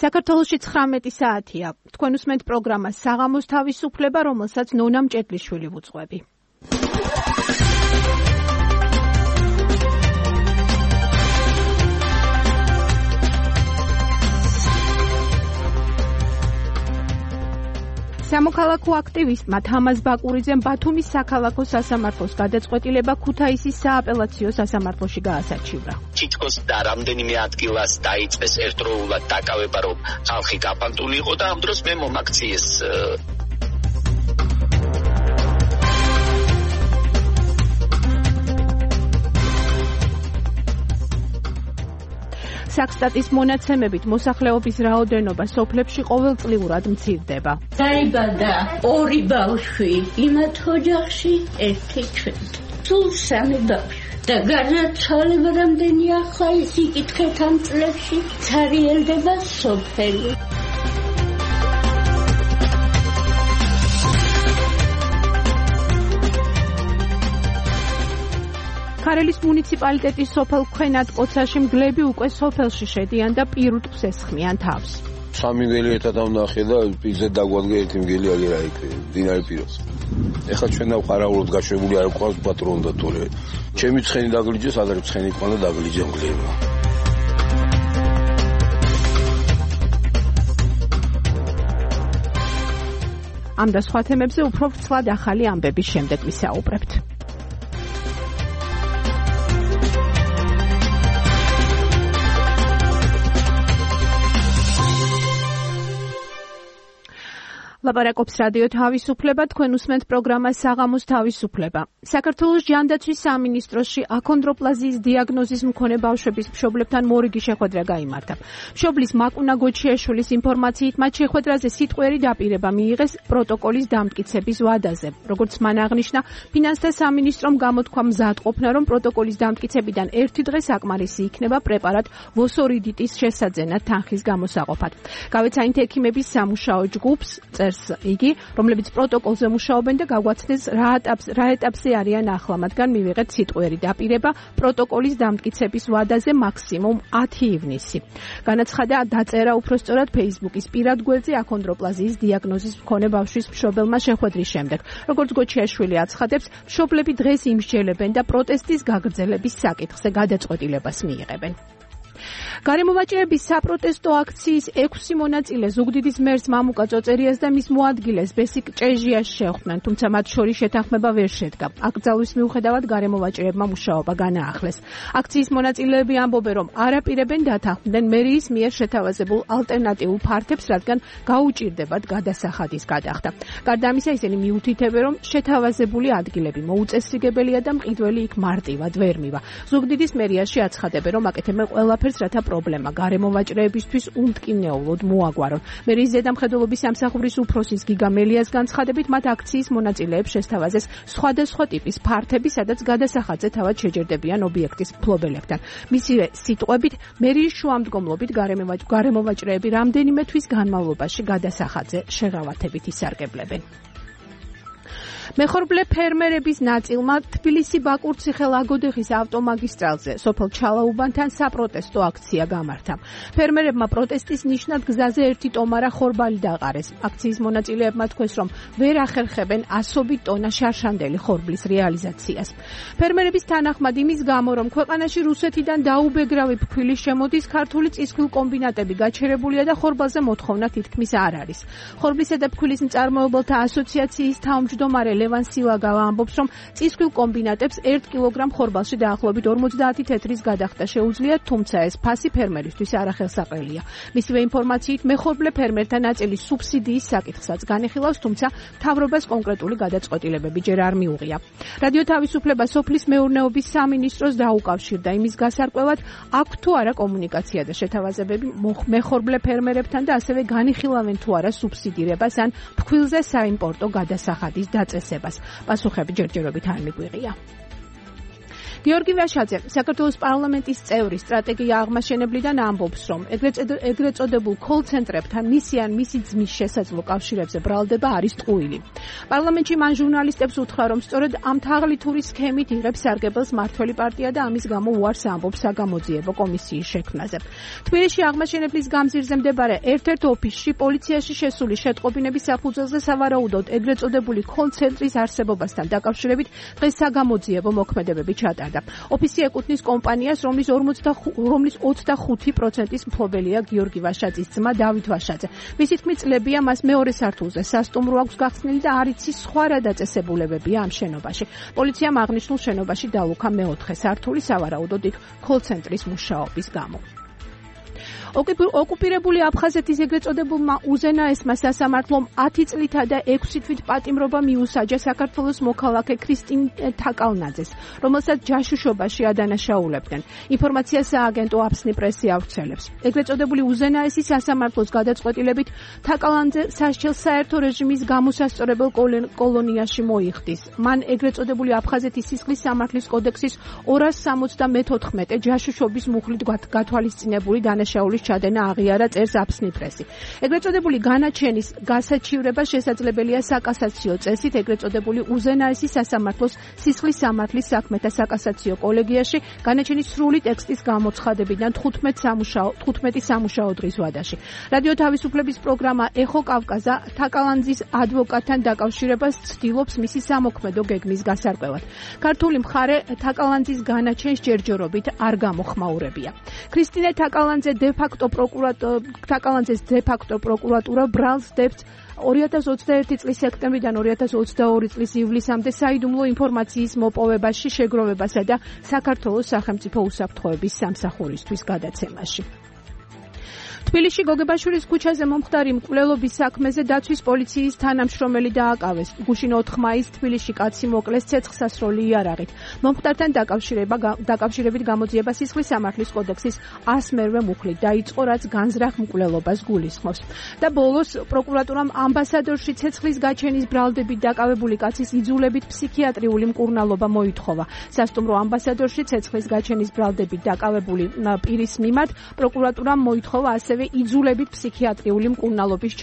საქართველოში 19 საათია. თქვენ უსმენთ პროგრამას საღამოს თავისუფლება, რომელსაც ნონა მჭედლიშვილი ვუძღვები. სამოქალაქო აქტივისტმა თამაზ ბაკურიძემ ბათუმის საქალაქო სასამართლოს გადაწყვეტილება ქუთაისის სააპელაციო სასამართლოში გაასარჩივრა. თითქოს და რამდენიმე ადგილას დაიწყეს ერთდროულად დაკავება, რომ ხალხი გაფანტული იყო და ამ დროს მე მომაქციეს საქსტატის მონაცემებით მოსახლეობის რაოდენობა სოფლებში ყოველწლიურად მცირდება. დაიბადა 2 ბავშვი იმათ ოჯახში, 1 ჩვენთ. სულ 3 ბავშვი. და გარდაცვალება რამდენი ახლა ის იკითხეთ ამ წლებში, ცარიელდება სოფელი. ქარელის მუნიციპალიტეტის სოფელ ქვენად კოცაში მგლები უკვე სოფელში შედიან და პირუტყვს ესხმიან თავს. 3 მგელი ერთად ავნახე და პირზე დაგვადგე ერთი მგელი აღარა იქ დინარი პირას. ეხლა ჩვენ დავყარაულოდ გაშვებული არ გვყავს პატრონი და თორე ჩემი ცხენი დაგლიჯეს, ადრე ცხენი ყანა დაგლიჯე მგლებმა. ამ და სხვა თემებზე უფრო ვრცლად ახალი ამბების შემდეგ ვისაუბრებთ. ლაპარაკობს რადიო თავისუფლება, თქვენ უსმენთ პროგრამას საღამოს თავისუფლება. საქართველოს ჯანდაცვის სამინისტროში აქონდროპლაზიის დიაგნოზის მქონე ბავშვების მშობლებთან მორიგი შეხვედრა გაიმართა. მშობლის მაკუნა გოჩიაშვილის ინფორმაციით, მათ შეხვედრაზე სიტყვიერი დაპირება მიიღეს პროტოკოლის დამტკიცების ვადაზე. როგორც მან აღნიშნა, ფინანსთა სამინისტრომ გამოთქვა მზადყოფნა, რომ პროტოკოლის დამტკიცებიდან 1 დღე საკმარისი იქნება პრეპარატ ვოსორიდიტის შესაძენად თანხის გამოსაყოფად. გავეცა ინთ ექიმების სამუშაო ჯგუფს იგი, რომლებიც პროტოკოლზე მუშაობენ და გაგვაცნეს რა ეტაპზე არიან ახლა, მათგან მივიღეთ სიტყვიერი დაპირება პროტოკოლის დამტკიცების ვადაზე მაქსიმუმ 10 ივნისი. განაცხადა დაწერა უпростоრად Facebook-ის პირად გვერდზე აქონდროპლაზიის დიაგნოზის მქონე ბავშვის მშობელმა შეხვედრის შემდეგ. როგორც გოჩიაშვილი აცხადებს, მშობლები დღეს იმსჯელებენ და პროტესტის გაგრძელების საკითხზე გადაწყვეტილებას მიიღებენ. გარემოვაჭრების საპროტესტო აქციის 6 მონაწილე ზუგდიდის მერს მამუკა წოწერიას და მის მოადგილეს ბესიკ ჭეჟიას შეხვდნენ, თუმცა მათ შორის შეთანხმება ვერ შედგა. აკრძალვის მიუხედავად გარემოვაჭრებმა მუშაობა განაახლეს. აქციის მონაწილეები ამბობენ, რომ არ აპირებენ დათანხმდნენ მერიის მიერ შეთავაზებულ ალტერნატიულ ფართებს, რადგან გაუჭირდებათ გადასახადის გადახდა. გარდა ამისა, ისინი მიუთითებენ, რომ შეთავაზებული ადგილები მოუწესრიგებელია და მყიდველი იქ მარტივად ვერ მივა. ზუგდიდის მერიაში აცხადებენ, რომ აკეთებენ ყველაფერს, რათა პრობლემა გარემოვაჭრეებისთვის უმტკივნეულოდ მოაგვარონ. მერიის ზედამხედველობის სამსახურის უფროსის გიგა მელიას განცხადებით, მათ აქციის მონაწილეებს შესთავაზეს სხვადასხვა ტიპის ფართები, სადაც გადასახადზე თავად შეჯერდებიან ობიექტის მფლობელებთან. მისივე სიტყვებით, მერიის შუამდგომლობით გარემოვაჭრეები რამდენიმე თვის განმავლობაში გადასახადზე შეღავათებით ისარგებლებენ. მეხორბლე ფერმერების ნაწილმა თბილისი-ბაკურციხე-ლაგოდეხის ავტომაგისტრალზე სოფელ ჩალაუბანთან საპროტესტო აქცია გამართა. ფერმერებმა პროტესტის ნიშნად გზაზე 1 ტომარა ხორბალი დაყარეს. აქციის მონაწილეებმა თქვეს, რომ ვერ ახერხებენ 100 ტონა შარშანდელი ხორბლის რეალიზაციას. ფერმერების თანახმად იმის გამო, რომ ქვეყანაში რუსეთიდან დაუბეგრავი ფქვილი შემოდის, ქართული წისქვილ კომბინატები გაჩერებულია და ხორბალზე მოთხოვნა თითქმის არ არის. ხორბლისა და ფქვილის მწარმოებელთა ასოციაციის თავმჯდომარე ლევან სილაგავა ამბობს, რომ წისქვილ კომბინატებს 1 კილოგრამ ხორბალში დაახლოებით 50 თეთრის გადახდა შეუძლიათ, თუმცა ეს ფასი ფერმერისთვის არახელსაყრელია. მისივე ინფორმაციით, მეხორბლე ფერმერთა ნაწილი სუბსიდიის საკითხსაც განიხილავს, თუმცა მთავრობას კონკრეტული გადაწყვეტილებები ჯერ არ მიუღია. რადიო თავისუფლება სოფლის მეურნეობის სამინისტროს დაუკავშირდა იმის გასარკვევად, აქვს თუ არა კომუნიკაცია და შეთავაზებები მეხორბლე ფერმერებთან და ასევე განიხილავენ თუ არა სუბსიდირებას ან ფქვილზე საიმპორტო გადასახადის დაწესებას. პასუხები ჯერჯერობით არ მიგვიღია. გიორგი ვაშაძე, საქართველოს პარლამენტის წევრი, სტრატეგია აღმაშენებლიდან ამბობს, რომ ეგრეთ წოდებულ კოლ-ცენტრებთან მისი ან მისი ძმის შესაძლო კავშირებზე ბრალდება არის ტყუილი. პარლამენტში მან ჟურნალისტებს უთხრა, რომ სწორედ ამ თაღლითური სქემით იღებს სარგებელს მართველი პარტია და ამის გამო უარს ამბობს საგამოძიებო კომისიის შექმნაზე. თბილისში აღმაშენებლის გამზირზე მდებარე ერთ-ერთ ოფისში პოლიციაში შესული შეტყობინების საფუძველზე სავარაუდოდ ეგრეთ წოდებული კოლ-ცენტრის არსებობასთან დაკავშირებით დღეს საგამოძიებო მოქმედებები ჩატარდა. ოფისი ეკუთვნის კომპანიას, რომლის 25%-ის მფლობელია გიორგი ვაშაძის ძმა დავით ვაშაძე. მისი თქმით, წლებია მას მეორე სართულზე სასტუმრო აქვს გახსნილი და არ იცის სხვა რა დაწესებულებებია ამ შენობაში. პოლიციამ აღნიშნულ შენობაში დალუქა მეოთხე სართული, სავარაუდოდ იქ კოლ-ცენტრის მუშაობის გამო. ოკუპირებული აფხაზეთის ეგრეთ წოდებულმა უზენაესმა სასამართლომ 10 წლითა და 6 თვით პატიმრობა მიუსაჯა საქართველოს მოქალაქე ქრისტინ თაკალნაძეს, რომელსაც ჯაშუშობაში ადანაშაულებდნენ. ინფორმაციას სააგენტო აფსნი პრესი ავრცელებს. ეგრეთ წოდებული უზენაესი სასამართლოს გადაწყვეტილებით თაკალნაძე სასჯელს საერთო რეჟიმის გამოსასწორებელ კოლონიაში მოიხდის. მან ეგრეთ წოდებული აფხაზეთის სისხლის სამართლის კოდექსის 274 ჯაშუშობის მუხლით გათვალისწინებული დანაშაულის ჩადენა აღიარა, წერს აფსნი პრესი. ეგრეთ წოდებული განაჩენის გასაჩივრება შესაძლებელია საკასაციო წესით ეგრეთ წოდებული უზენაესი სასამართლოს სისხლის სამართლის საქმეთა საკასაციო კოლეგიაში განაჩენის სრული ტექსტის გამოცხადებიდან 15 სამუშაო დღის ვადაში. რადიო თავისუფლების პროგრამა ეხო კავკაზა თაკალანძის ადვოკატთან დაკავშირებას ცდილობს მისი სამოქმედო გეგმის გასარკვევად. ქართული მხარე თაკალანძის განაჩენს ჯერჯერობით არ გამოხმაურებია. ქრისტინე თაკალანძე თაკალანძეს დე-ფაქტო პროკურატურა ბრალს დებს 2021 წლის სექტემბრიდან 2022 წლის ივლისამდე საიდუმლო ინფორმაციის მოპოვებაში, შეგროვებასა და საქართველოს სახელმწიფო უსაფრთხოების სამსახურისთვის გადაცემაში. თბილისში გოგებაშვილის ქუჩაზე მომხდარი მკვლელობის საქმეზე დაცვის პოლიციის თანამშრომელი დააკავეს. გუშინ 4 მაისს თბილისში კაცი მოკლეს ცეცხლსასროლი იარაღით. მომხდართან დაკავშირებით გამოძიება სისხლის სამართლის კოდექსის 108 მუხლით დაიწყო, რაც განზრახ მკვლელობას გულისხმობს. და ბოლოს პროკურატურამ ამბასადორში ცეცხლის გაჩენის ბრალდებით დაკავებული კაცის იძულებით ფსიქიატრიული მკურნალობა მოითხოვა. სასტუმრო ამბასადორში ცეცხლის გაჩენის ბრალდებით დაკავებული პირის მიმართ პროკურატურამ მოითხოვა ასევე იძულებით ფსიქიატრიული მკურნალობის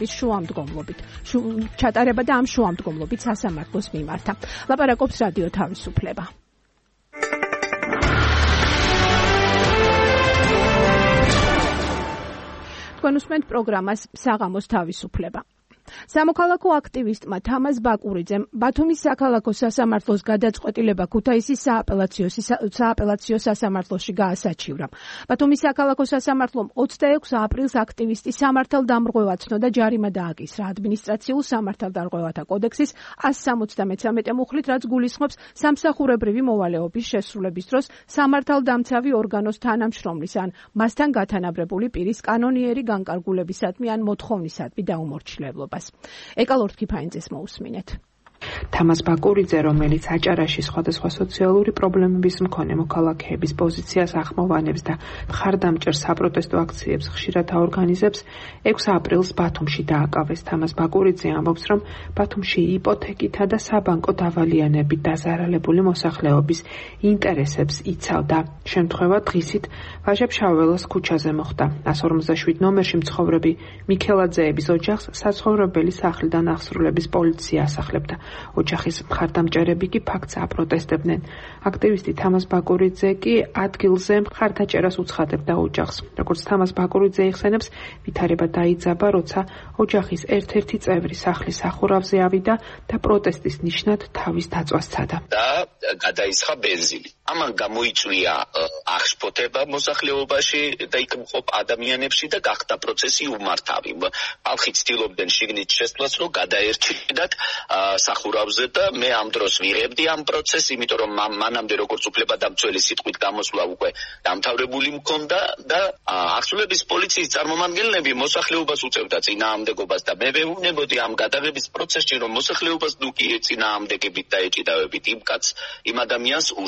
ჩატარება და ამ შუამდგომლობით სასამართლოს მიმართა. ლაპარაკობს რადიო თავისუფლება. თქვენ უსმენთ პროგრამას საღამოს თავისუფლება. სამოქალაქო აქტივისტმა თამაზ ბაკურიძემ ბათუმის საქალაქო სასამართლოს გადაწყვეტილება ქუთაისის სააპელაციო სასამართლოში გაასაჩივრა. ბათუმის საქალაქო სასამართლომ 26 აპრილს აქტივისტი სამართალდამრღვევად ცნო და ჯარიმა დააკისრა ადმინისტრაციულ სამართალდამრღვევათა კოდექსის 173 მუხლით, რაც გულისხმობს სამსახურებრივი მოვალეობის შესრულების დროს სამართალდამცავი ორგანოს თანამშრომლის ან მასთან გათანაბრებული პირის კანონიერი განკარგულებისადმი ან მოთხოვნისადმი დაუმორჩილებლობა. ეკალორთ ქიფაინძეს მოусმინეთ. თამაზ ბაკურიძე, რომელიც აჭარაში სხვადასხვა სოციალური პრობლემების მქონე მოქალაქეების პოზიციას ახმოვანებს და მხარდამჭერ საპროტესტო აქციებს ხშირად აორგანიზებს, 6 აპრილს ბათუმში დააკავეს. თამაზ ბაკურიძე ამბობს, რომ ბათუმში იპოთეკითა და საბანკო დავალიანებით დაზარალებული მოსახლეობის ინტერესებს იცავდა. შემთხვევა დღისით ვაჟა-ფშაველას ქუჩაზე მოხდა. 157 ნომერში მცხოვრები მიქელაძეების ოჯახს საცხოვრებელი სახლიდან აღსრულების პოლიცია ასახლებდა. ოჯახის მხარდამჭერები კი ფაქტს აპროტესტებდნენ. აქტივისტი თამაზ ბაკურიძე კი ადგილზე მხარდაჭერას უცხადებდა ოჯახს. როგორც თამაზ ბაკურიძე იხსენებს, ვითარება დაიძაბა, როცა ოჯახის ერთ-ერთი წევრი სახლის სახურავზე ავიდა და პროტესტის ნიშნად თავის დაწვას სცადა. და გადაისხა ბენზინი. ამან გამოიწვია აღშფოთება მოსახლეობაში და იქ მყოფ ადამიანებში და გახდა პროცესი უმართავი. ხალხი ცდილობდნენ შიგნით შესვლას, რომ გადაერჩინდათ სახურავზე და მე ამ დროს ვიღებდი ამ პროცესს, იმიტომ რომ მანამდე როგორც უფლებადამცველი სიტყვით გამოსვლა უკვე დამთავრებული მქონდა და აღსრულების პოლიციის წარმომადგენლები მოსახლეობას უწევდა წინააღმდეგობას და მე ვეუბნებოდი ამ გადაღების პროცესში, რომ მოსახლეობას ნუ კი წინააღმდეგებით და ეჭიდავებით იმ ადამიანს უშველეთ.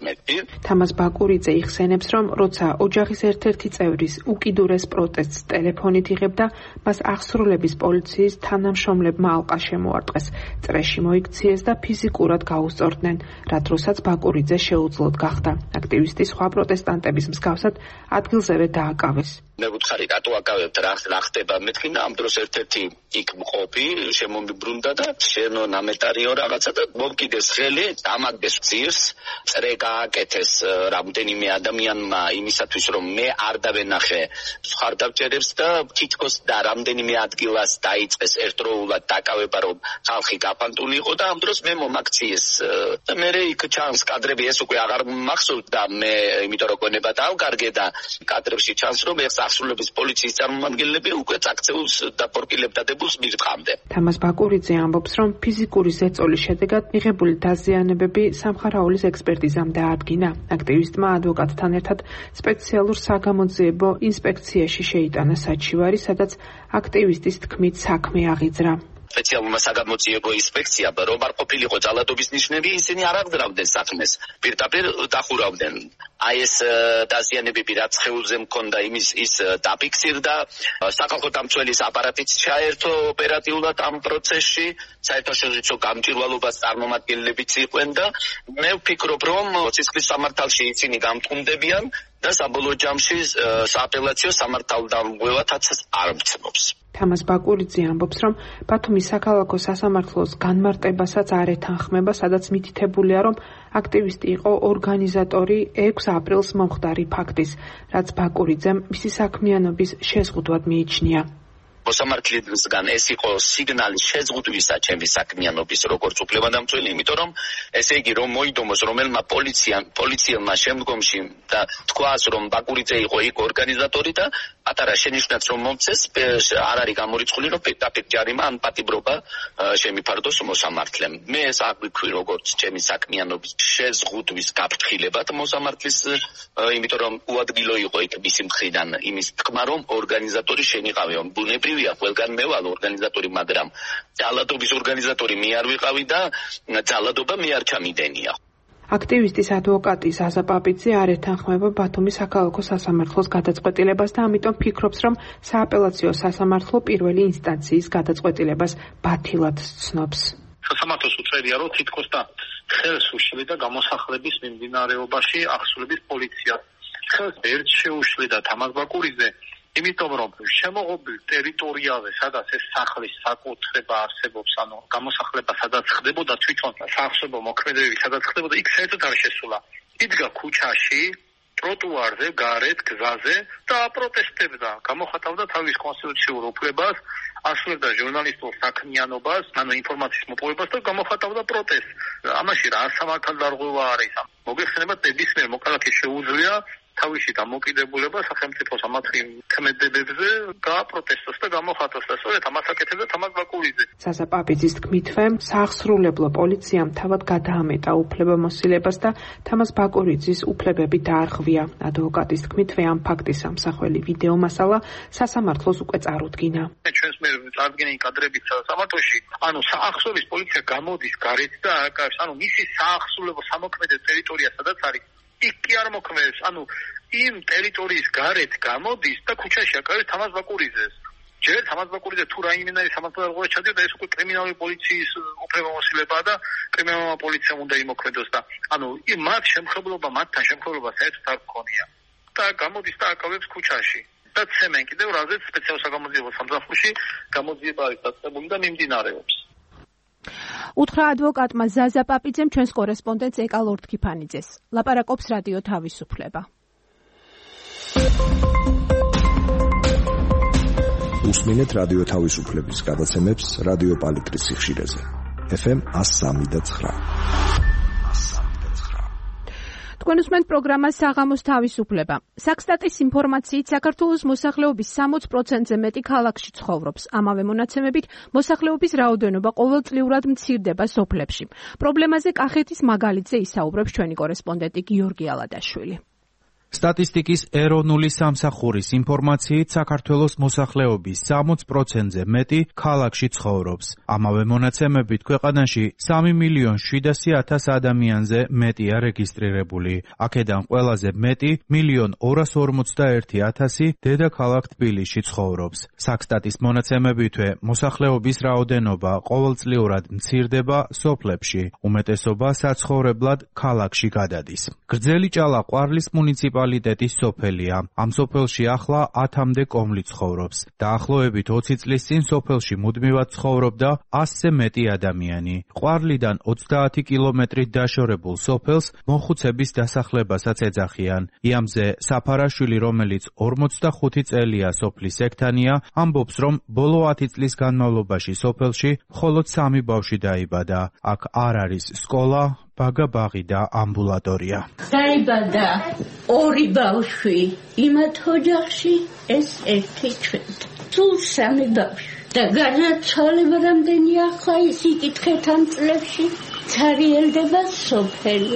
11. თამაზ ბაკურიძე იხსენებს, რომ როცა ოჯახის ერთ-ერთი წევრის უკიდურეს პროტესტს ტელეფონით იღებდა, მას აღსრულების პოლიციის თანამშრომლებმა ალყა შემოარტყეს, წრეში მოიქციეს და ფიზიკურად გაუსწორდნენ, რა დროსაც ბაკურიძე შეუძლოდ გახდა. აქტივისტი სხვა პროტესტანტების მსგავსად ადგილზევე დააკავეს. მე ვუთხარი რატო აკავებთ რა ხდება მეთქინა ამ დროს ერთ-ერთი იქ მყოფი შემომიბრუნდა და შენო ნამეტარიო რაღაცა და მომკიდეს ხელი დამაგდეს ძირს წრე გააკეთეს რამდენიმე ადამიანმა იმისათვის რომ მე არ დავენახე ხარდაბჭერებს და თითქოს და რამდენიმე ადგილას დაიწყეს ერთდროულად დაკავება რომ ხალხი გაფანტული იყო და ამ დროს მე მომაქციეს და მე იქ ჩანს კადრები ეს უკვე აღარ მახსოვდა მე იმიტომ რომ გონება დავკარგე და კადრებში ჩანს რომ ეს აღსრულების პოლიციის წარმომადგენლები უკვე წაქცეულს და პორკილებდადებულს მიღწამდნენ. თამაზ ბაკურიძე ამბობს, რომ ფიზიკური ზეწოლის შედეგად მიღებული დაზიანებები სამხარაულის ექსპერტიზამ დაადგინა. აქტივისტმა ადვოკატთან ერთად სპეციალურ საგამოძიებო ინსპექციაში შეიტანა საჩივარი, სადაც აქტივისტის თქმით საქმე აღიძრა. სპეციალურმა საგამოძიებო ინსპექციამ რომ არ ყოფილიყო ძალადობის ნიშნები, ისინი არ აღძრავდნენ საქმეს. პირდაპირ დახურავდნენ. აი ეს დაზიანებები რაც ხეულზე მქონდა ის დაფიქსირდა. სახალხო დამცველის აპარატიც ჩაერთო ოპერატიულად ამ პროცესში. საერთაშორისო გამჭვირვალობას წარმომადგენლებიც იყვნენ და მე ვფიქრობ რომ სისხლის სამართალში ისინი გამტყუნდებიან და საბოლოო ჯამში სააპელაციო სამართალდამღვევათაც არ მცნობს. თამაზ ბაკურიძე ამბობს, რომ ბათუმის საქალაქო სასამართლოს განმარტებასაც არ ეთანხმება, სადაც მითითებულია, რომ აქტივისტი იყო ორგანიზატორი 6 აპრილს მომხდარი ფაქტის, რაც ბაკურიძემ მისი საქმიანობის შეზღუდვად მიიჩნია. მოსამართლისგან ეს იყო სიგნალი შეზღუდვისა ჩემი საქმიანობის როგორც უფლებადამცველი, იმიტომ რომ ესე იგი რომ მოიდომოს რომელმა პოლიციელმა შემდგომში და თქვას რომ ბაკურიძე იყო იქ ორგანიზატორი და პატარა შენიშვნაც რომ მომცეს არ არის გამორიცხული რომ პირდაპირ ჯარიმა ან პატიმრობა შემიფარდოს მოსამართლემ. მე ეს აღვიქვი როგორც ჩემი საქმიანობის შეზღუდვის გაფრთხილებად მოსამართლის, იმიტომ რომ უადგილო იყო იქ მისი მხრიდან იმის თქმა რომ ორგანიზატორი შენიყავი ბუნებრივია ყველგან მევალ ორგანიზატორი, მაგრამ ძალადობის ორგანიზატორი მე არ ვიყავი და ძალადობა მე არ ჩამიდენია. აქტივისტის ადვოკატი ზაზა პაპიძე არ ეთანხმება ბათუმის საქალაქო სასამართლოს გადაწყვეტილებას და ამიტომ ფიქრობს, რომ სააპელაციო სასამართლო პირველი ინსტანციის გადაწყვეტილებას ბათილად ცნობს. სასამართლოს უწევია, რომ თითქოს და ხელს უშლიდა გამოსახლების მიმდინარეობაში აღსრულების პოლიცია. ხელს ერთ შეუშლიდა თამაზ ბაკურიძე, იმიტომ რომ შემოღობილ ტერიტორიაზე, სადაც ეს სახლის საკუთრება არსებობს, ანუ გამოსახლება სადაც ხდებოდა თვითონ საახსოვო მოქმედებები, სადაც ხდებოდა, იქ საერთოდ არ შესულა. იდგა ქუჩაში, ტროტუარზე, გარეთ, გზაზე და აპროტესტებდა, გამოხატავდა თავის კონსტიტუციურ უფლებას, ასრულებდა ჟურნალისტურ საქმიანობას, ანუ ინფორმაციის მოპოვებას და გამოხატავდა პროტესტს. ამაში რა სამართალდარღვევა არის? მოგეხსენებათ, ნებისმიერ მოქალაქეს შეუძლია თავისი დამოკიდებულება სახელმწიფოს ამათი ქმედებებზე გააპროტესტოს და გამოხატოს და სწორედ ამას აკეთებდა თამაზ ბაკურიძე. ზაზა პაპიძის თქმითვე, საახსრულებლო პოლიციამ თავად გადაამეტა უფლებამოსილებას და თამაზ ბაკურიძის უფლებები დაარღვია. ადვოკატის თქმითვე ამ ფაქტის ამსახველი ვიდეო მასალა სასამართლოს უკვე წარუდგინა. ჩვენს მიერ წარდგენილი კადრებით სასამართლოში, ანუ საახსოვლის პოლიცია გამოდის გარეთ და აკეთებს, ანუ მისი საახსრულებო სამოქმედო ტერიტორია სადაც არის იქ კი არ მოქმედებს, ანუ იმ ტერიტორიის გარეთ გამოდის და ქუჩაში აკავებს თამაზ ბაკურიძეს. ჯერ თამაზ ბაკურიძე თუ რაიმენარი სამართალდარღვევა ჩადიოდა, ეს უკვე კრიმინალური პოლიციის უფლებამოსილებაა და კრიმინალურმა პოლიციამ უნდა იმოქმედოს და ანუ მათთან შემხებლობა საერთოდ არ გქონია. და გამოდის და აკავებს ქუჩაში. და ცემენ კიდევ რაზეც სპეციალურ საგამოძიებო სამსახურში გამოძიება არის დაწყებული და მიმდინარეობს. უთხრა ადვოკატმა ზაზა პაპიძემ ჩვენს კორესპონდენტს ეკალ ორთქიფანიძეს. ლაპარაკობს რადიო თავისუფლება. უსმინეთ რადიო თავისუფლების გადაცემებს რადიო პალიტრის სიხშირეზე. FM 103.9. თქვენ უსმენთ პროგრამას საღამოს თავისუფლება. საქსტატის ინფორმაციით საქართველოს მოსახლეობის 60%-ზე მეტი ქალაქში ცხოვრობს. ამავე მონაცემებით მოსახლეობის რაოდენობა ყოველწლიურად მცირდება სოფლებში. პრობლემაზე კახეთის მაგალითზე ისაუბრებს ჩვენი კორესპონდენტი გიორგი ალადაშვილი. სტატისტიკის ეროვნული სამსახურის ინფორმაციით საქართველოს მოსახლეობის 60%-ზე მეტი ქალაქში ცხოვრობს. ამავე მონაცემებით ქვეყანაში 3.700.000 ადამიანზე მეტია რეგისტრირებული. აქედან ყველაზე მეტი 1.241.000 დედაქალაქ თბილისში ცხოვრობს. საქსტატის მონაცემებითვე მოსახლეობის რაოდენობა ყოველწლიურად მცირდება სოფლებში, უმეტესობა საცხოვრებლად ქალაქში გადადის. გრძელი ჭალა ყვარლის მუნიციპალიტეტის სოფელია. ამ სოფელში ახლა 10-მდე კომლი ცხოვრობს. დაახლოებით 20 წლის წინ სოფელში მუდმივად ცხოვრობდა 100-ზე მეტი ადამიანი. ყვარლიდან 30 კილომეტრით დაშორებულ სოფელს მოხუცების დასახლებასაც ეძახიან. იამზე საფარაშვილი, რომელიც 45 წელია სოფლის ექთანია, ამბობს, რომ ბოლო 10 წლის განმავლობაში სოფელში მხოლოდ 3 ბავშვი დაიბადა. აქ არ არის სკოლა, ბაგა-ბაღი და ამბულატორია. დაიბადა 2 ბავშვი იმათ ოჯახში, ეს 1 ჩვენ. სულ 3 ბავშვი. და განაცვალება რამდენი ახლა ის იკითხეთ ამ წლებში, ცარიელდება სოფელი.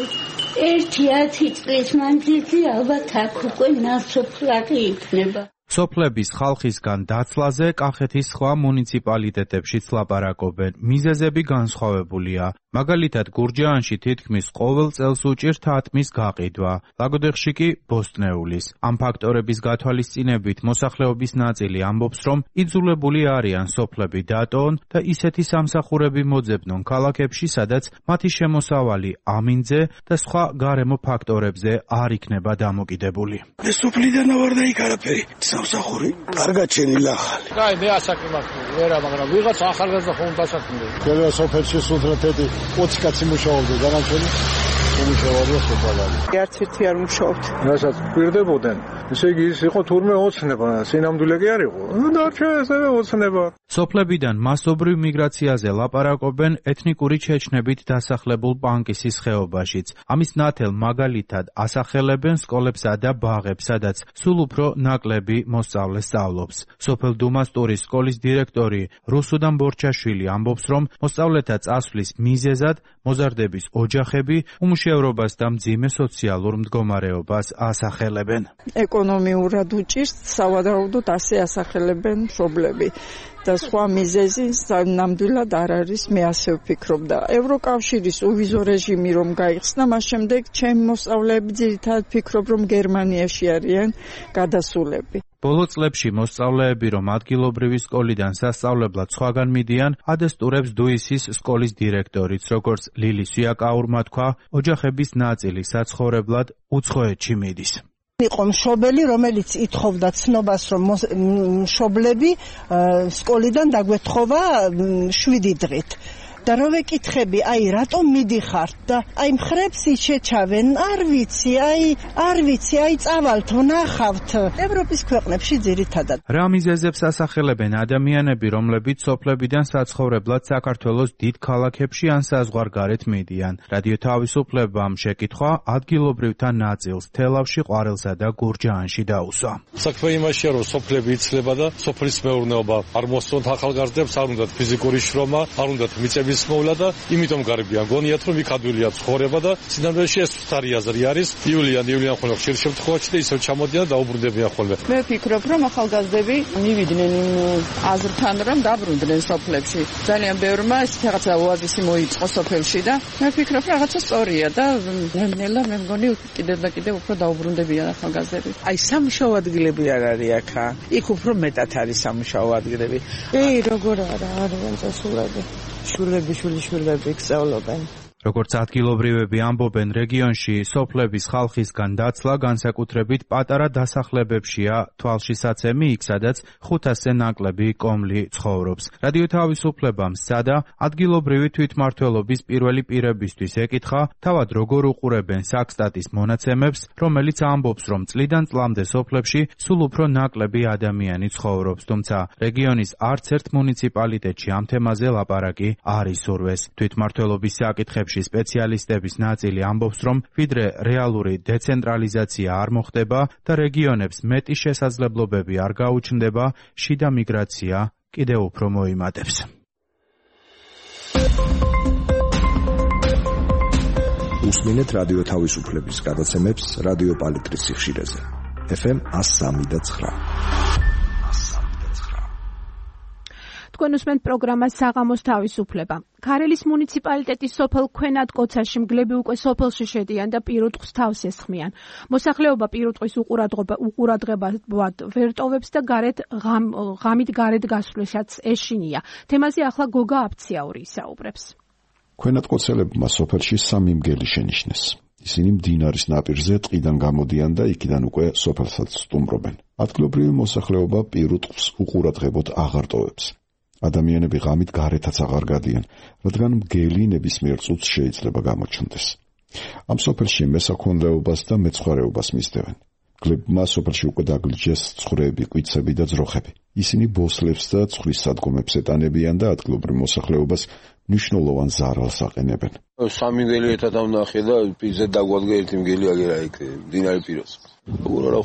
1-10 წლის მანძილზე ალბათ აქ უკვე ნასოფლარი იქნება. სოფლების ხალხისგან დაცლაზე კახეთის სხვა მუნიციპალიტეტებშიც ლაპარაკობენ. მიზეზები განსხვავებულია. მაგალითად, გურჯაანში თითქმის ყოველ წელს უჭირთ ათმის გაყიდვა, ლაგოდეხში კი ბოსტნეულის. ამ ფაქტორების გათვალისწინებით მოსახლეობის ნაწილი ამბობს, რომ იძულებული არიან სოფლები დატოვონ და ისეთი სამსახურები მოძებნონ ქალაქებში, სადაც მათი შემოსავალი ამინძზე და სხვა გარემო ფაქტორებზე არ იქნება დამოკიდებული. ეს სოფლიდან არ და იქ არაფერი. სამსახური კარგად შენილა ახალი. კაი, მე ასაკი მაქვს, ვერა, მაგრამ ვიღაც ახალგაზრდა ხომ დასაქმდა. ყველა სოფელში სულთნეთები 20 კაცი მუშაობდა, განაჩენი უმუშავია სოფალარი. ერთ-ერთი არ მუშაობთ. რასაც გვირდებოდნენ, ესე იგი ის იყო თურმე ოცნება, სინამდვილე კი არ იყო. დარჩა ესევე ოცნება. სოფლებიდან მასობრივ მიგრაციაზე ლაპარაკობენ ეთნიკური ჩეჩნებით დასახლებულ პანკისის ხეობაშიც. ამის ნათელ მაგალითად ასახელებენ სკოლებსა და ბაღებს, სადაც სულ უფრო ნაკლები მოსწავლე სწავლობს. სოფელ დუმასტურის სკოლის დირექტორი რუსუდან ბორჩაშვილი ამბობს, რომ მოსწავლეთა წასვლის მიზეზად მოზარდების ოჯახები უმუშევრობას და მძიმე სოციალურ მდგომარეობას ასახელებენ. ეკონომიურად უჭირს, სავარაუდოდ ასე ასახელებენ მშობლები. და სხვა მიზეზი ნამდვილად არ არის, მე ასე ვფიქრობ და ევროკავშირის უვიზო რეჟიმი რომ გაიხსნა, მას შემდეგ ჩემი მოსწავლეები ძირითადად ფიქრობ, რომ გერმანიაში არიან გადასულები. ბოლო წლებში მოსწავლეები, რომ ადგილობრივი სკოლიდან სასწავლებლად სხვაგან მიდიან, ადესტურებს დუისის სკოლის დირექტორიც, როგორც ლილი სიაკაურმა თქვა, ოჯახების ნაწილი საცხოვრებლად უცხოეთში მიდის. იყო მშობელი, რომელიც ითხოვდა ცნობას, რომ მშობლები სკოლიდან დაგვეთხოვა 7 დღით. და რო ვეკითხები, აი რატომ მიდიხართ და აი მხრებს შეჩავენ, არ ვიცი, აი წავალთ, ვნახავთ. ევროპის ქვეყნებში ძირითადად. რა მიზეზებს ასახელებენ ადამიანები, რომლებიც სოფლებიდან საცხოვრებლად საქართველოს დიდ ქალაქებში ან საზღვარგარეთ მიდიან. რადიო თავისუფლებამ შეკითხვა ადგილობრივთა ნაწილს თელავში, ყვარელსა და გურჯაანში დაუსვა. საქმე იმაშია, რომ სოფლები იცლება და სოფლის მეურნეობა არ მოსწონთ ახალგაზრდებს, არ უნდათ ფიზიკური შრომა, არ უნდათ მიწების მოვლა და იმიტომ გარბიან გონიათ, რომ იქ ადვილია ცხოვრება და სინამდვილეში ეს ფთარი აზრი არის. ივლიან ხოლმე ხშირ შემთხვევაში და ისევ ჩამოდიან და დაუბრუნდებიან ხოლმე. მე ვფიქრობ, რომ ახალგაზრდები მივიდნენ იმ აზრთან, რომ დაბრუნდნენ სოფლებში. ძალიან ბევრმა ეს რაღაცა ოაზისი მოიწყო სოფელში და მე ვფიქრობ, რაღაცა სწორია და ნელა მე მგონი კიდევ და კიდევ უფრო დაუბრუნდებიან ახალგაზრდები. აი სამუშაო ადგილები არ არის აქა. იქ უფრო მეტად არის სამუშაო ადგილები. როგორ არიან წასულები. შვილები გწავლობენ. როგორც ადგილობრივები ამბობენ, რეგიონში სოფლების ხალხისგან დაცლა განსაკუთრებით პატარა დასახლებებშია თვალშისაცემი, იქ სადაც 500-ზე ნაკლები კომლი ცხოვრობს. რადიო თავისუფლებამ სცადა ადგილობრივი თვითმმართველობის პირველი პირებისთვის ეკითხა, თავად როგორ უყურებენ საქსტატის მონაცემებს, რომელიც ამბობს, რომ წლიდან წლამდე სოფლებში სულ უფრო ნაკლები ადამიანი ცხოვრობს, თუმცა რეგიონის არც ერთ მუნიციპალიტეტში ამ თემაზე ლაპარაკი არ ისურვეს. თვითმმართველობის საკითხებში სპეციალისტების ნაწილი ამბობს, რომ ვიდრე რეალური დეცენტრალიზაცია არ მოხდება და რეგიონებს მეტი შესაძლებლობები არ გაუჩნდება, შიდა მიგრაცია კიდევ უფრო მოიმატებს. უსმინეთ რადიო თავისუფლების გადაცემებს რადიო პალიტრის სიხშირეზე. FM 103.9. თქვენ უსმენთ პროგრამას საღამოს თავისუფლება. ქარელის მუნიციპალიტეტის სოფელ ქვენატკოცაში მგლები უკვე სოფელში შედიან და პირუტყვს თავს ესხმიან. მოსახლეობა პირუტყვის უყურადღებად ვერ ტოვებს და ღამით გარეთ გასვლაშიც ეშინია. თემაზე ახლა გოგა აფციაური ისაუბრებს. ქვენატკოცელებმა სოფელში 3 მგელი შენიშნეს. ისინი მდინარის ნაპირზე ტყიდან გამოდიან და იქიდან უკვე სოფელსაც სტუმრობენ. ადგილობრივი მოსახლეობა პირუტყვს უყურადღებოდ აღარ ტოვებს. ადამიანები ღამით გარეთაც აღარ გადიან, რადგან მგელი ნებისმიერ წუთს შეიძლება გამოჩნდეს. ამ სოფელში მესაქონლეობას და მეცხვარეობას მისდევენ. მგლებმა სოფელში უკვე დაგლიჯეს ცხვრები, კვიცები და ძროხები. ისინი ბოსლებს და ცხვრის სადგომებს ეტანებიან და ადგილობრივ მოსახლეობას მნიშვნელოვან ზარალს აყენებენ. 3 მგელი ერთად ავნახე და პირზე დაგვადგა ერთი მგელი აგერა იქ მდინარე პირას. რა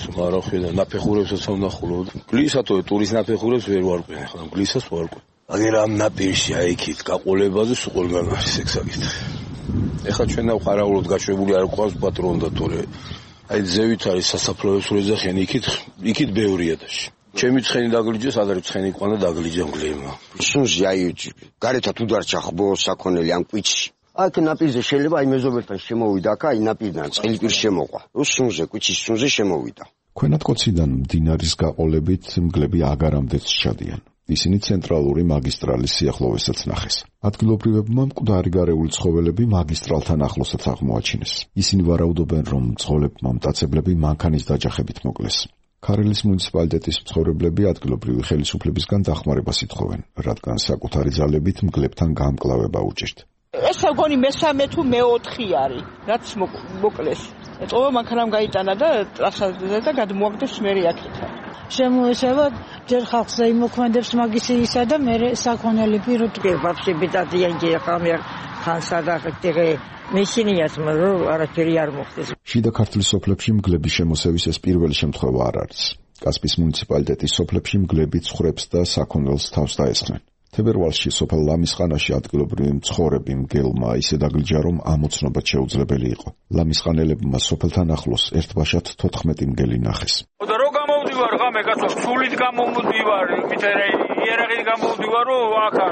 ხედან ნაფეხურებსაც ავნახულო. გლისათო ტურის ნაფეხურებს ვერ ვარკვენ, ხა გლისას ვარკვენ. აგერა ამ ნაპირში აი იქით გაყოლებაზე სულ ყველგან არის ეგ საკითხი. ეხლა ჩვენ ნახარავლოდ გაშვებული არ გვყავს პატრონი და თორე აი ზევით არის სასაფლაოებს რო ეძახიან იქით ბევრია დაში. ჩემი ცხენი დაგლიჯეს, ადრე ცხენი ყვანა დაგლიჯა მგლებმა. სუნში აი გარეთად უდარჩა ხბო საქონელი ამ კვიცში. აქ ნაპირზე შეიძლება აი მეზობელთან შემოვიდა, აქ აი ნაპირიდან წელი პირ შემოყვა. სუნზე კვიცის სუნზე შემოვიდა. ქვენატკოციდან მდინარის გაყოლებით მგლები აგარამდეც ჩადიან. ისინი ცენტრალური მაგისტრალის სიახლოვესაც ნახეს. ადგილობრივებმა მკვდარი გარეული ცხოველები მაგისტრალთან ახლოსაც აღმოაჩინეს. ისინი ვარაუდობენ, რომ მძღოლებმა მტაცებლები მანქანის დაჯახებით მოკლეს. ქარელის მუნიციპალიტეტის მცხოვრებლები ადგილობრივი ხელისუფლებისგან დახმარებას ითხოვენ, რადგან საკუთარი ძალებით მგლებთან გამკლავება უჭირთ. ეს გონი მესამე თუ მეოთხე არის, რაც მოკლეს. ეტყობა მანქანამ გაიტანა და ტრასაზე და გადმოაგდეს მერე აქეთა. შემოესება ჯერ ხალხს იმოქმედებს მაგისისა და მერე საქონელი პირუტყვი ვაფშე დადიანჯი ხამე ხანსა და ხეთერე მეშინიას მაგრამ არაფერი არ მოხდეს. შიდა ქართლის სოფლებში მგლების შემოსევის ეს პირველი შემთხვევა არ არის. კასპიის მუნიციპალიტეტის სოფლებში მგლები ცხვრებს და საქონელს თავს დაესხნენ. თებერვალში სოფელ ლამისხანაში ადგილობრივი მცხოვრები მგელმა ისე დაგლიჯა, რომ ამოცნობა შეუძლებელი იყო. ლამისხანელებმა სოფელთან ახლოს ერთბაშად 14 მგელი ნახეს. და რო გამოვდივარ ღამე კაცო, სულით გამოვდივარ, მითერე იერაღით გამოვდივარ, რომ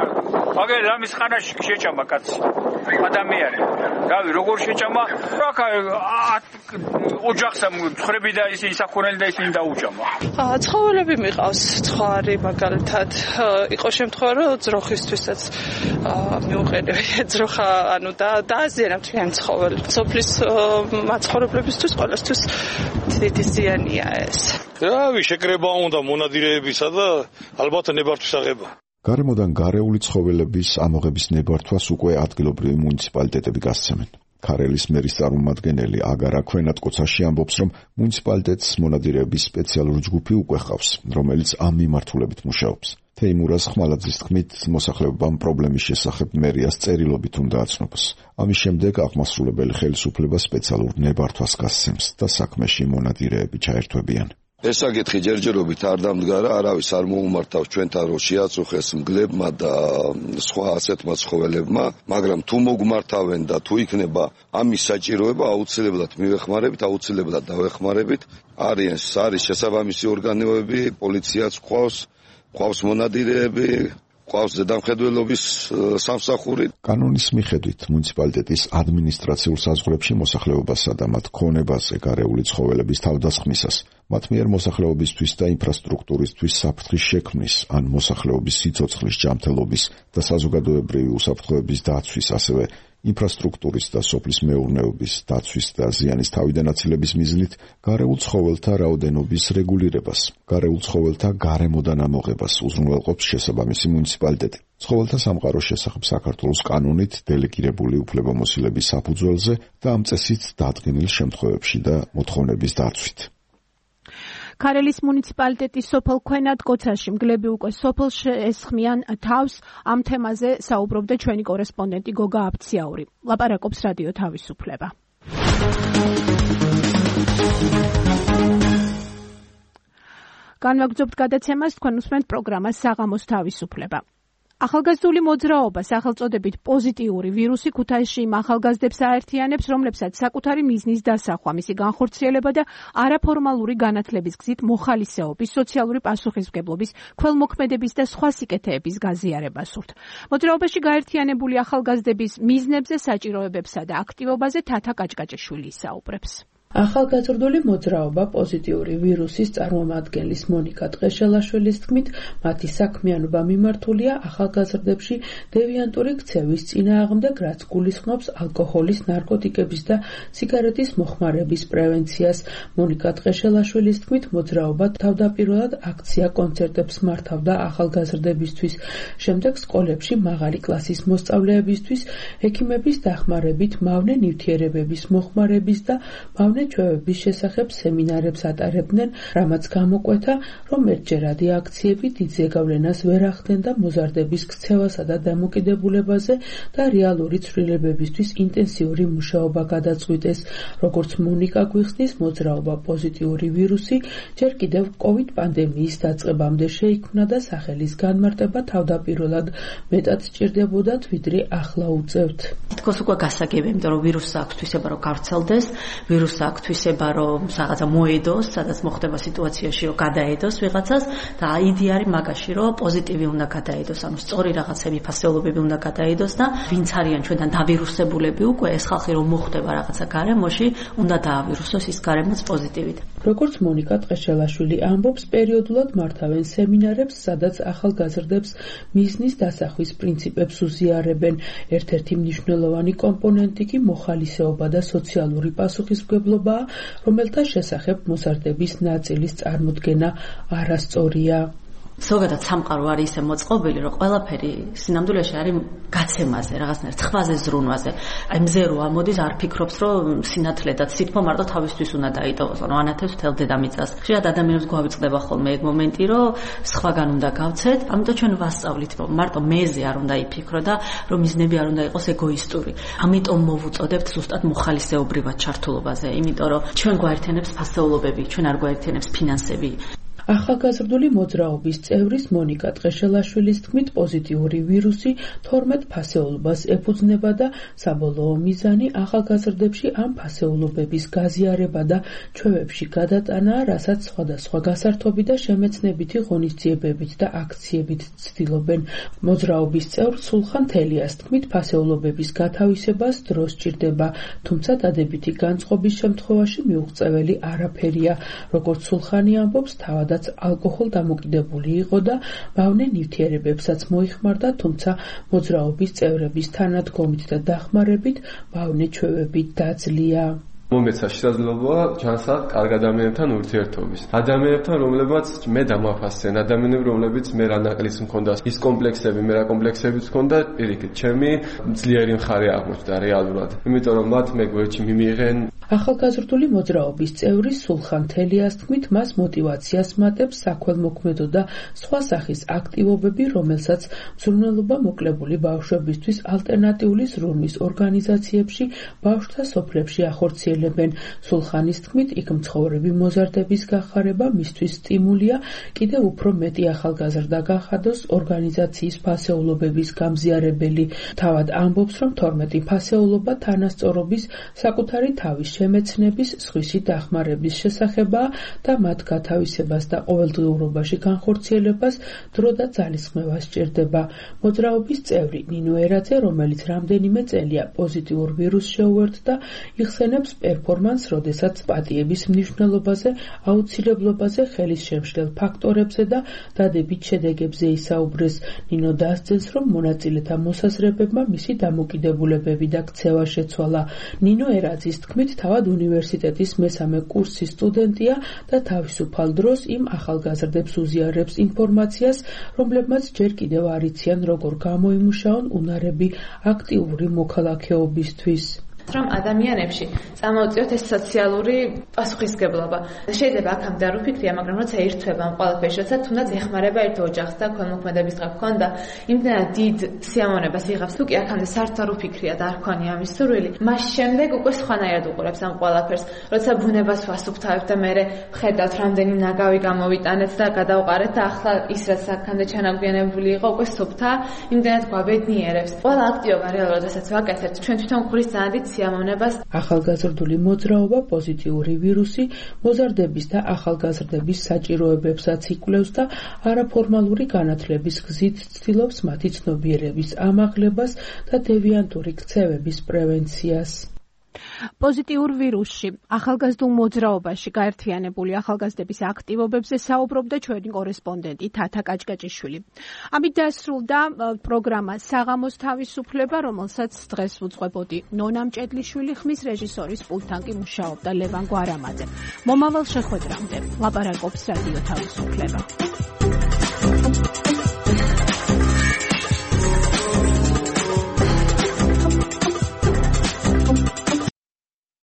აგე ლამისხანაში შეჭამა კაცი. ადამიანი. რავი, როგორ შეჭამა? აქა ოჯახსა ცხვრები და ისინი საქონელი და ისინი დაუჭამა. ცხოველები მიყავს, ცხვარი მაგალითად. იყო შემთხვევა, რომ ძროხისთვისაც მიუყენებია ძროხა, ანუ დააზიანა მთლიანი ცხოველი. სოფლის მაცხოვრებლებისთვის ყველასთვის დიდი ზიანია ეს. რავი, შეკრება უნდა მონადირეებისა და ალბათ ნებართვის აღება. გარემოდან გარეული ცხოველების ამოღების ნებართვას უკვე ადგილობრივი მუნიციპალიტეტები გასცემენ. ქარელის მერის წარმომადგენელი აგარა ქვენატკოცაში ამბობს, რომ მუნიციპალიტეტს მონადირეების სპეციალური ჯგუფი უკვე ჰყავს, რომელიც ამ მიმართულებით მუშაობს. თეიმურას ხმალაძის თქმით, მოსახლეობამ პრობლემის შესახებ მერიას წერილობით უნდა აცნობს. ამის შემდეგ აღმასრულებელი ხელისუფლება სპეციალურ ნებართვას გასცემს და საქმეში მონადირეები ჩაერთვებიან. ეს საკითხი ჯერჯერობით არ დამდგარა, არავის არ მოუმართავს ჩვენთან, რომ შეაწუხეს მგლებმა და სხვა ასეთმა ცხოველებმა, მაგრამ თუ მოგმართავენ და თუ იქნება ამის საჭიროება, აუცილებლად მივეხმარებით, აუცილებლად დავეხმარებით. არის შესაბამისი ორგანოები, პოლიციაც ყავს მონადირეები, ყავს ზედამხედველობის სამსახური. კანონის მიხედვით მუნიციპალიტეტის ადმინისტრაციულ საზღვრებში მოსახლეობასა და მათ ქონებაზე გარეული ცხოველების თავდასხმისას, მათ მიერ მოსახლეობისთვის და ინფრასტრუქტურისთვის საფრთხის შექმნის, ან მოსახლეობის სიცოცხლის ჯანმრთელობის და საზოგადოებრივი უსაფრთხოების დაცვის, ასევე ინფრასტრუქტურის და სოფლის მეურნეობის დაცვის და ზიანის თავიდანაცილების მიზნით გარეულ ცხოველთა რაოდენობის რეგულირებას, გარეულ ცხოველთა გარემოდან ამოღებას უზრუნველყოფს შესაბამისი მუნიციპალიტეტი. ცხოველთა სამყაროს შესახებ საქართველოს კანონით დელეგირებული უფლებამოსილების საფუძველზე და ამ წესით დადგენილ შემთხვევებში და მოთხოვნების დაცვით. ქარელის მუნიციპალიტეტის სოფელ ქვენატკოცაში მგლები უკვე სოფელში ესხმიან თავს. ამ თემაზე საუბრობდა ჩვენი კორესპონდენტი გოგა აფციაური. ლაპარაკობს რადიო თავისუფლება. განვაგრძობთ გადაცემას, თქვენ უსმენთ პროგრამას საღამოს თავისუფლება. ახალგაზრდული მოძრაობა სახელწოდებით პოზიტიური ვირუსი ქუთაისში იმ ახალგაზრდებს აერთიანებს, რომლებსაც საკუთარი მიზნის დასახვა, მისი განხორციელება და არაფორმალური განათლების გზით მოხალისეობის, სოციალური პასუხისმგებლობის, ქველმოქმედების და სხვა სიკეთეების გაზიარება სურთ. მოძრაობაში გაერთიანებული ახალგაზრდების მიზნებზე, საჭიროებებსა და აქტივობაზე თათა კაჭკაჭიშვილი ისაუბრებს. ახალგაზრდული მოძრაობა პოზიტიური ვირუსის წარმომადგენლის მონიკა ტყეშელაშვილის თქმით, მათი საქმიანობა მიმართულია ახალგაზრდებში დევიანტური ქცევის წინააღმდეგ, რაც გულისხმობს ალკოჰოლის, ნარკოტიკების და სიგარეტის მოხმარების პრევენციას. მონიკა ტყეშელაშვილის თქმით, მოძრაობა თავდაპირველად აქცია-კონცერტებს მართავდა ახალგაზრდებისთვის, შემდეგ სკოლებში მაღალი კლასის მოსწავლეებისთვის, ექიმების დახმარებით, მავნე ნივთიერებების მოხმარების და მავნე ჩვევების შესახებ სემინარებს ატარებდნენ, რამაც გამოკვეთა, რომ ერთჯერადი აქციები დიდ ზეგავლენას ვერ ახდენდა მოზარდების ქცევასა და დამოკიდებულებაზე და რეალური ცვლილებებისთვის ინტენსიური მუშაობა გადაწყვიტეს. როგორც მონიკა გვიხსნის, მოძრაობა პოზიტიური ვირუსი ჯერ კიდევ COVID პანდემიის დაწყებამდე შეიქმნა და სახელის განმარტება თავდაპირველად მეტად სჭირდებოდათ, ვიდრე ახლა უწევთ. თითქოს უკვე გასაგებია, იმიტომ რომ ვირუსს აქვს თვისება, რომ გავრცელდეს, ვირუსს აქვს თვისება, რომ რაღაცა მოედოს, სადაც მოხდება სიტუაციაში, რომ გადაედოს ვიღაცას და იდეა არის მაგაში, რომ პოზიტივი უნდა გადაედოს, ანუ სწორი რაღაცები, ფასეულობები უნდა გადაედოს და ვინც არიან ჩვენთან დავირუსებულები უკვე, ეს ხალხი რომ მოხდება რაღაცა გარემოში, უნდა დაავირუსოს ის გარემოც პოზიტივით. როგორც მონიკა ტყეშელაშვილი ამბობს, პერიოდულად მართავენ სემინარებს, სადაც ახალგაზრდებს მიზნის დასახვის პრინციპებს უზიარებენ. ერთ-ერთი მნიშვნელოვანი კომპონენტი კი მოხალისეობა და სოციალური პასუხისმგებლობაა, რომელთა შესახებ მოზარდების ნაწილის წარმოდგენა არასწორია. ზოგადად სამყარო არის ისე მოწყობილი, რომ ყველაფერი სინამდვილეში არის გაცემაზე, რაღაცნაირად ხვაზე ზრუნვაზე. აი მზე რო ამოდის, არ ფიქრობს, რომ სინათლე და სითბო მარტო თავისთვის უნდა დაიტოვოს, რომ ანათებს მთელ დედამიწას. ხშირად ადამიანებს გვავიწყდება ხოლმე ეგ მომენტი, რომ სხვაგან უნდა გავცეთ, ამიტომ ჩვენ ვასწავლით, რომ მარტო მეზე არ უნდა იფიქრო და რომ მიზნები არ უნდა იყოს ეგოისტური. ამიტომ მოვუწოდებთ ზუსტად მოხალისეობრივად ჩართულობაზე, იმიტომ რომ ჩვენ გვაერთიანებს ფასეულობები, ჩვენ არ გვაერთიანებს ფინანსები. ახალგაზრდული მოძრაობის წევრის მონიკა ტყეშელაშვილის თქმით, პოზიტიური ვირუსი 12 ფასეულობას ეფუძნება და საბოლოო მიზანი ახალგაზრდებში ამ ფასეულობების გაზიარება და ჩვევებში გადატანაა, რასაც სხვადასხვა გასართობი და შემეცნებითი ღონისძიებებით და აქციებით ცდილობენ. მოძრაობის წევრ სულხან თელიას თქმით, ფასეულობების გათავისებას დრო სჭირდება, თუმცა დადებითი განწყობის შემთხვევაში მიუღწეველი არაფერია. როგორც სულხანი ამბობს, თავად ალკოჰოლ დამოკიდებული იყო და მავნე ნივთიერებებსაც მოიხმარდა, თუმცა მოძრაობის წევრების თანადგომით და დახმარებით მავნე ჩვევებით დაძლია. მომეცა შესაძლებლობა ჩანსა კარგ ადამიანებთან ურთიერთობის. ადამიანებთან, რომლებაც მე დამაფასენ, ადამიანები, რომლებიც მე რა ნაკლის მქონდა, ის კომპლექსები, მე რა კომპლექსებიც მქონდა, პირიქით, ჩემი ძლიერი მხარე აღმოჩნდა რეალურად. იმიტომ რომ მათ მე გვერდში მიმიღენ. ახალგაზრდული მოძრაობის წევრი სულხან თელიას თქმით, მას მოტივაციას მატებს საქველმოქმედო და სხვა სახის აქტივობები, რომელსაც მზრუნველობა მოკლებული ბავშვებისთვის ალტერნატიული ზრუნვის ორგანიზაციებში, ბავშვთა სოფლებში ახორციელებენ. სულხანის თქმით, იქ მცხოვრები მოზარდების გახარება მისთვის სტიმულია, კიდევ უფრო მეტი ახალგაზრდა გახადოს ორგანიზაციის ფასეულობების გამზიარებელი. თავად ამბობს, რომ 12 ფასეულობა თანასწორობის, საკუთარი თავის შემეცნების, სხვისი დახმარების შესახებაა და მათ გათავისებას და ყოველდღიურობაში განხორციელებას დრო და ძალისხმევა სჭირდება. მოძრაობის წევრი ნინო ერაძე, რომელიც რამდენიმე წელია პოზიტიურ ვირუსს შეუერთდა, იხსენებს პერფორმანს, როდესაც პატიების მნიშვნელობაზე, აუცილებლობაზე, ხელის შემშლელ ფაქტორებზე და დადებით შედეგებზე ისაუბრეს. ნინო დასძენს, რომ მონაწილეთა მოსაზრებებმა მისი დამოკიდებულებები და ქცევა შეცვალა. ნინო ერაძის თქმით, თავად უნივერსიტეტის მესამე კურსის სტუდენტია და თავისუფალ დროს იმ ახალგაზრდებს უზიარებს ინფორმაციას, რომლებმაც ჯერ კიდევ არ იციან, როგორ გამოიმუშაონ უნარები აქტიური მოქალაქეობისთვის. რომ ადამიანებში წამოწიოთ ეს სოციალური პასუხისგებლობა. შეიძლება აქამდე არ უფიქრია, მაგრამ როცა ირთვება ამ ყველაფერში, როცა თუნდაც ეხმარება ერთ ოჯახს და ქველმოქმედების დღე გქონდა, იმდენად დიდ სიამოვნებას იღებს, თუ კი აქამდე საერთოდ არ უფიქრია და არ ქონია ამის სურვილი, მას შემდეგ უკვე სხვანაირად უყურებს ამ ყველაფერს. როცა ბუნებას ვასუფთავებთ და მე ხედავთ, რამდენი ნაგავი გამოვიტანეთ და გადავყარეთ და ახლა ის რაც აქამდე ჩანაგვიანებული იყო, უკვე სუფთა, იმდენად გვაბედნიერებს. ყველა აქტივობა რეალურად, რასაც ვაკეთებთ, ჩვენ თვითონ გვხრის ძალიან დიდ სიამოვნებას. ახალგაზრდული მოძრაობა პოზიტიური ვირუსი მოზარდების და ახალგაზრდების საჭიროებებსაც იკვლევს და არაფორმალური განათლების გზით ცდილობს მათი ცნობიერების ამაღლებას და დევიანტური ქცევების პრევენციას. პოზიტიურ ვირუსში, ახალგაზრდულ მოძრაობაში გაერთიანებული ახალგაზრდების აქტივობებზე საუბრობდა ჩვენი კორესპონდენტი თათა კაჭკაჭიშვილი. ამით დასრულდა პროგრამა საღამოს თავისუფლება, რომელსაც დღეს უძღვებოდი ნონა მჭედლიშვილი, ხმის რეჟისორის პულტთან კი მუშაობდა ლევან გვარამაძე. მომავალ შეხვედრამდე ლაპარაკობს რადიო თავისუფლება.